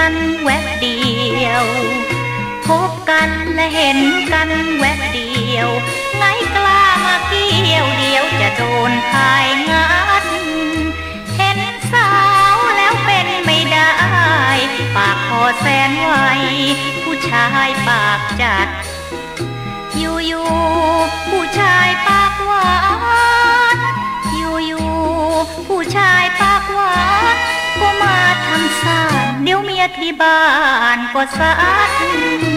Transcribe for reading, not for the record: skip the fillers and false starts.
กันแวบเดียวพบกันและเห็นกันแวบเดียวไงกล้ามาเกี่ยวเดียวจะโดนพายงัดเห็นสาวแล้วเป็นไม่ได้ปากคอแสนไวผู้ชายปากจัดอยู่ผู้ชายปากหวานอยู่ผู้ชายปากหวานก็มาทำซ่านเดี๋ยวเมียที่บ้านก็ซัด